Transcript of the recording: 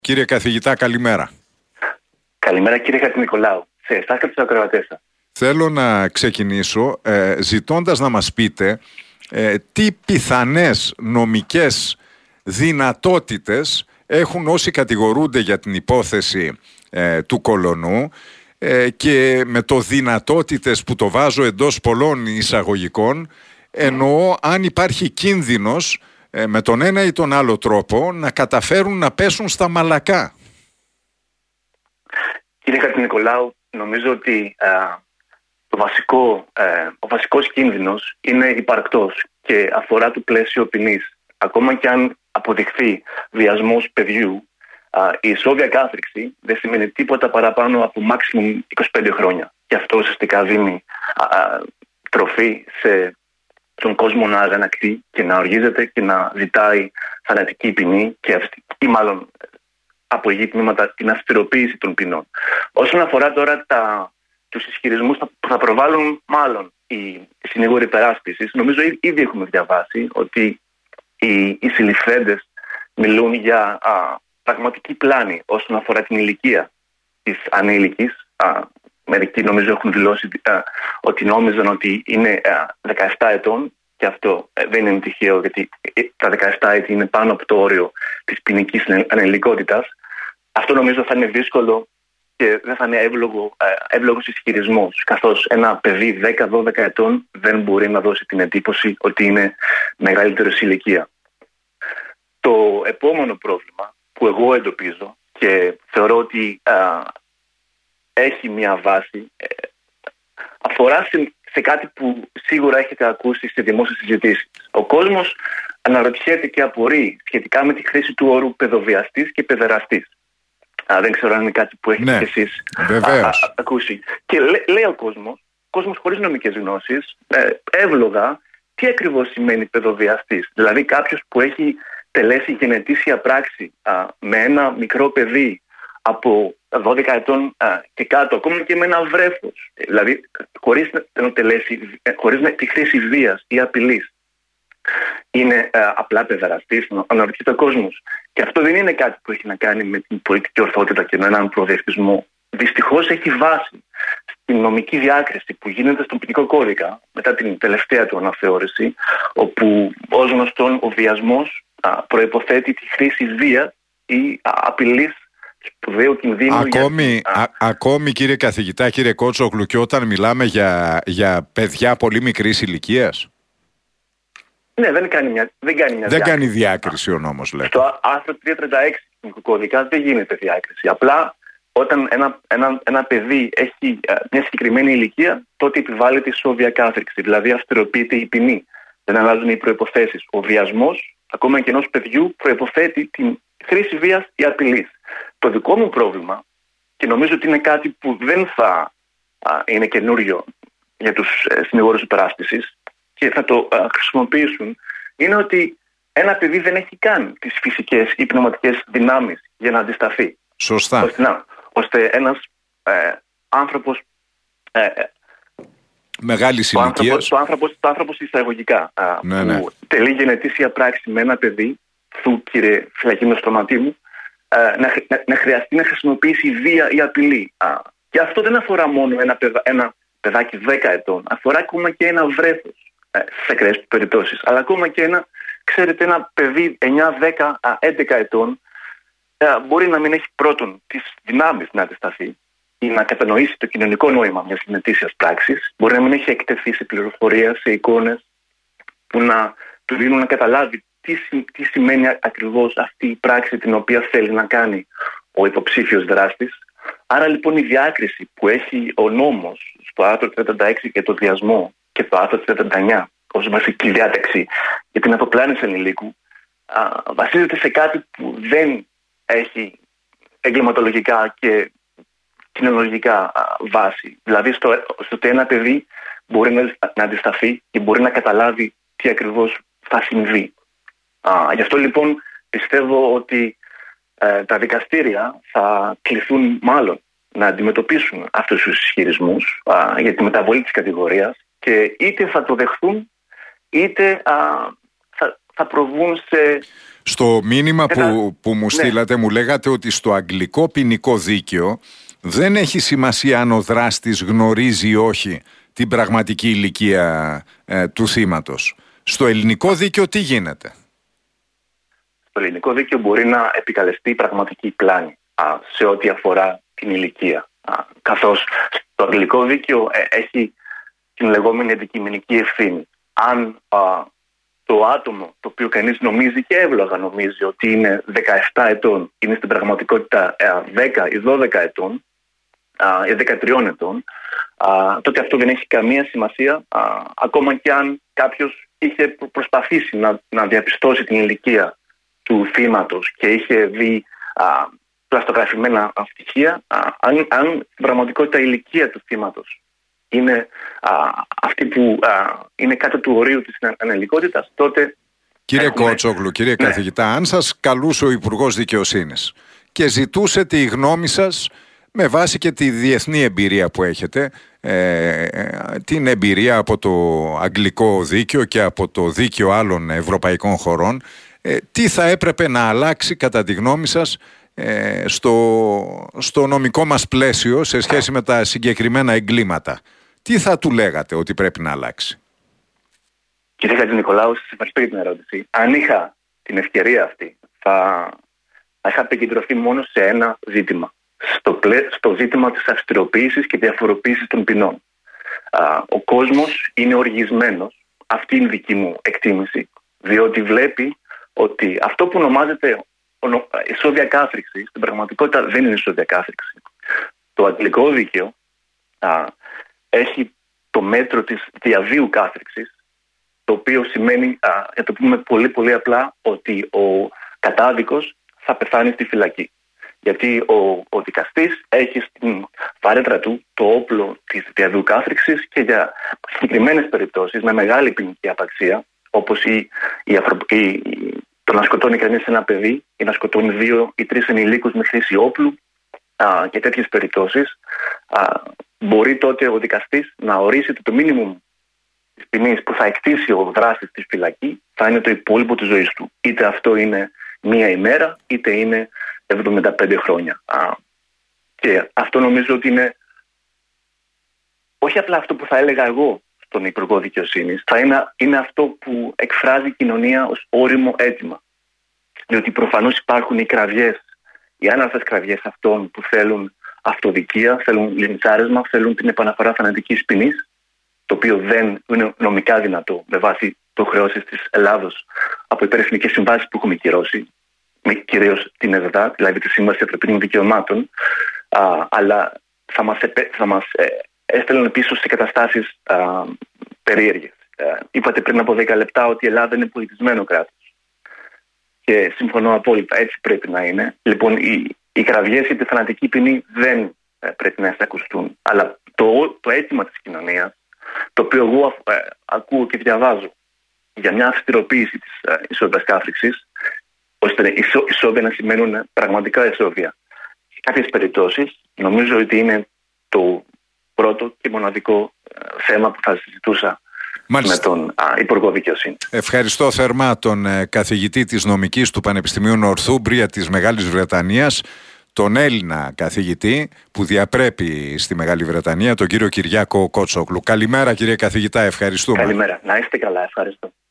Κύριε καθηγητά, καλημέρα. Καλημέρα κύριε Χατζηνικολάου, σε εσάς και τους ακροατές σας. Θέλω να ξεκινήσω ζητώντας να μας πείτε τι πιθανές νομικές δυνατότητες έχουν όσοι κατηγορούνται για την υπόθεση του Κολονού και με το δυνατότητες που το βάζω εντός πολλών εισαγωγικών, εννοώ αν υπάρχει κίνδυνος με τον ένα ή τον άλλο τρόπο να καταφέρουν να πέσουν στα μαλακά. Κύριε Χατζηνικολάου, νομίζω ότι ο βασικός κίνδυνος είναι υπαρκτός και αφορά το πλαίσιο ποινής. Ακόμα και αν αποδειχθεί βιασμός παιδιού, η ισόβια κάθριξη δεν σημαίνει τίποτα παραπάνω από maximum 25 χρόνια. Και αυτό ουσιαστικά δίνει τροφή στον κόσμο να αγανακτεί και να οργίζεται και να ζητάει θανατική ποινή ή μάλλον από τμήματα την αυστηροποίηση των ποινών. Όσον αφορά τώρα τους ισχυρισμούς που θα προβάλλουν μάλλον οι συνήγοροι υπεράσπισης, νομίζω ήδη έχουμε διαβάσει ότι οι συλληφθέντες μιλούν για πραγματική πλάνη όσον αφορά την ηλικία της ανήλικης. Μερικοί νομίζω έχουν δηλώσει ότι νόμιζαν ότι είναι 17 ετών και αυτό δεν είναι τυχαίο, γιατί τα 17 έτη είναι πάνω από το όριο της ποινικής ανηλικότητας. Αυτό νομίζω θα είναι δύσκολο και δεν θα είναι εύλογος ισχυρισμός, καθώς ένα παιδί 10-12 ετών δεν μπορεί να δώσει την εντύπωση ότι είναι μεγαλύτερο σε ηλικία. Το επόμενο πρόβλημα που εγώ εντοπίζω και θεωρώ ότι έχει μια βάση, αφορά σε κάτι που σίγουρα έχετε ακούσει σε δημόσιες συζητήσεις. Ο κόσμος αναρωτιέται και απορεί σχετικά με τη χρήση του όρου παιδοβιαστής και παιδεραστής. Δεν ξέρω αν είναι κάτι που έχετε κι εσείς ακούσει. Και λέει ο κόσμος χωρίς νομικές γνώσεις, εύλογα, τι ακριβώς σημαίνει παιδοβιαστής. Δηλαδή κάποιος που έχει τελέσει γενετήσια πράξη με ένα μικρό παιδί από 12 ετών και κάτω, ακόμα και με ένα βρέφος, δηλαδή χωρίς τη χρήση βίας ή απειλής, είναι απλά παιδεραστής, αναρωτιέται ο κόσμος. Και αυτό δεν είναι κάτι που έχει να κάνει με την πολιτική ορθότητα και με έναν προοδευτισμό. Δυστυχώς έχει βάση στην νομική διάκριση που γίνεται στον ποινικό κώδικα μετά την τελευταία του αναθεώρηση, όπου ως γνωστόν ο βιασμός προϋποθέτει τη χρήση βίας ή απειλής σπουδαίου κινδύνου. Ακόμη κύριε καθηγητά, κύριε Κότσογλου, και όταν μιλάμε για παιδιά πολύ μικρής ηλικίας. Ναι, δεν κάνει διάκριση ο νόμος, λέει. Στο άρθρο 336 του κώδικα δεν γίνεται διάκριση. Απλά όταν ένα παιδί έχει μια συγκεκριμένη ηλικία, τότε επιβάλλεται η ισόβια κάθριξη, δηλαδή αυστηροποιείται η ποινή. Δεν αλλάζουν οι προϋποθέσεις. Ο βιασμός, ακόμα και ενός παιδιού, προϋποθέτει την χρήση βίας ή απειλής. Το δικό μου πρόβλημα, και νομίζω ότι είναι κάτι που δεν θα είναι καινούριο για τους συνηγόρους υπεράσπισης και θα το χρησιμοποιήσουν, είναι ότι ένα παιδί δεν έχει καν τις φυσικές ή πνευματικές δυνάμεις για να αντισταθεί. Σωστά. Ώστε ένας άνθρωπος μεγάλης ηλικίας, το άνθρωπος εισαγωγικά που τελεί γενετήσια πράξη με ένα παιδί, κύριε Φυλακίνο Στοματή μου, να χρειαστεί να χρησιμοποιήσει βία ή απειλή. Και αυτό δεν αφορά μόνο ένα παιδάκι 10 ετών, αφορά ακόμα και ένα βρέφος σε ακραίες περιπτώσεις, αλλά ακόμα και ένα παιδί 9, 10, 11 ετών μπορεί να μην έχει πρώτον τις δυνάμεις να αντισταθεί ή να κατανοήσει το κοινωνικό νόημα μιας γενετήσιας πράξης, μπορεί να μην έχει εκτεθεί σε πληροφορία, σε εικόνες που να του δίνουν να καταλάβει τι σημαίνει ακριβώς αυτή η πράξη την οποία θέλει να κάνει ο υποψήφιος δράστης. Άρα λοιπόν η διάκριση που έχει ο νόμος στο άρθρο 36 για το βιασμό και το άρθρο 39 ως βασική διάταξη για την αποπλάνηση ενηλίκου βασίζεται σε κάτι που δεν έχει εγκληματολογικά και κοινωνιολογικά βάση. Δηλαδή στο ότι ένα παιδί μπορεί να αντισταθεί και μπορεί να καταλάβει τι ακριβώς θα συμβεί. Γι' αυτό λοιπόν πιστεύω ότι τα δικαστήρια θα κληθούν μάλλον να αντιμετωπίσουν αυτούς τους ισχυρισμούς για τη μεταβολή της κατηγορίας και είτε θα το δεχθούν είτε θα προβούν σε... Στο μήνυμα που μου στείλατε, μου λέγατε ότι στο αγγλικό ποινικό δίκαιο δεν έχει σημασία αν ο δράστης γνωρίζει ή όχι την πραγματική ηλικία του θύματος. Στο ελληνικό δίκαιο τι γίνεται? Στο ελληνικό δίκαιο μπορεί να επικαλεστεί πραγματική πλάνη σε ό,τι αφορά την ηλικία. Καθώς στο αγγλικό δίκαιο έχει την λεγόμενη αντικειμενική ευθύνη. Αν το άτομο το οποίο κανείς νομίζει και εύλογα νομίζει ότι είναι 17 ετών, είναι στην πραγματικότητα 10 ή 12 ετών ή 13 ετών, τότε αυτό δεν έχει καμία σημασία, ακόμα και αν κάποιος είχε προσπαθήσει να διαπιστώσει την ηλικία του θύματος και είχε δει πλαστογραφημένα στοιχεία. Αν στην πραγματικότητα η ηλικία του θύματος είναι αυτή που είναι κάτω του ορίου της ανελικότητας, τότε... Κύριε Κότσογλου, κύριε καθηγητά, αν σας καλούσε ο Υπουργός Δικαιοσύνης και ζητούσε τη γνώμη σας με βάση και τη διεθνή εμπειρία που έχετε, την εμπειρία από το αγγλικό δίκαιο και από το δίκαιο άλλων ευρωπαϊκών χωρών, τι θα έπρεπε να αλλάξει κατά τη γνώμη σας στο νομικό μας πλαίσιο σε σχέση με τα συγκεκριμένα εγκλήματα? Τι θα του λέγατε ότι πρέπει να αλλάξει? Κύριε Χατζηνικολάου, σας ευχαριστώ για την ερώτηση. Αν είχα την ευκαιρία αυτή, θα είχα επικεντρωθεί μόνο σε ένα ζήτημα. Στο ζήτημα της αυστηροποίησης και διαφοροποίησης των ποινών. Ο κόσμος είναι οργισμένος, αυτή είναι η δική μου εκτίμηση, διότι βλέπει ότι αυτό που ονομάζεται ισόβια κάθριξη, στην πραγματικότητα δεν είναι ισόβια κάθριξη. Το αγγλικό δίκαιο έχει το μέτρο της διαβίου κάθριξης, το οποίο σημαίνει, για το πούμε πολύ πολύ απλά, ότι ο κατάδικος θα πεθάνει στη φυλακή. Γιατί ο δικαστής έχει στην φαρέτρα του το όπλο της διαβίου κάθριξης και για συγκεκριμένες περιπτώσεις με μεγάλη ποινική απαξία, όπως το να σκοτώνει κανείς ένα παιδί ή να σκοτώνει 2 ή 3 ενηλίκους με χρήση όπλου και τέτοιες περιπτώσεις, μπορεί τότε ο δικαστής να ορίσει το μίνιμουμ της ποινής που θα εκτίσει ο δράστης στη φυλακή θα είναι το υπόλοιπο της ζωής του. Είτε αυτό είναι 1 ημέρα, είτε είναι 75 χρόνια. Και αυτό νομίζω ότι είναι όχι απλά αυτό που θα έλεγα εγώ στον Υπουργό Δικαιοσύνης, είναι αυτό που εκφράζει η κοινωνία ως όριμο αίτημα. Διότι προφανώς υπάρχουν οι κραυγές, οι άναρθες κραυγές αυτών που θέλουν αυτοδικία, θέλουν λιντσάρισμα, θέλουν την επαναφορά θανατικής ποινής, το οποίο δεν είναι νομικά δυνατό με βάση υποχρεώσεις της Ελλάδος από υπερεθνικές συμβάσεις που έχουμε κυρώσει, κυρίως την ΕΔΔΑ, δηλαδή τη Σύμβαση Ανθρωπίνων Δικαιωμάτων, αλλά θα μας έστελναν πίσω σε καταστάσεις περίεργες. Είπατε πριν από 10 λεπτά ότι η Ελλάδα είναι πολιτισμένο κράτος. Και συμφωνώ απόλυτα, έτσι πρέπει να είναι. Λοιπόν, οι κραυγές για τη θανατική ποινή δεν πρέπει να εισακουστούν. Αλλά το αίτημα της κοινωνίας, το οποίο εγώ ακούω και διαβάζω για μια αυστηροποίηση της ισόβιας κάθριξης, ώστε ισόβια να σημαίνουν πραγματικά ισόβια. Σε κάποιες περιπτώσεις νομίζω ότι είναι το πρώτο και μοναδικό θέμα που θα συζητούσα με τον Υπουργό Δικαιοσύνης. Ευχαριστώ θερμά τον καθηγητή της νομικής του Πανεπιστημίου Νορθούμπρια της Μεγάλης Βρετανίας, τον Έλληνα καθηγητή που διαπρέπει στη Μεγάλη Βρετανία, τον κύριο Κυριάκο Κότσογλου. Καλημέρα κύριε καθηγητά, ευχαριστούμε. Καλημέρα, να είστε καλά, ευχαριστώ.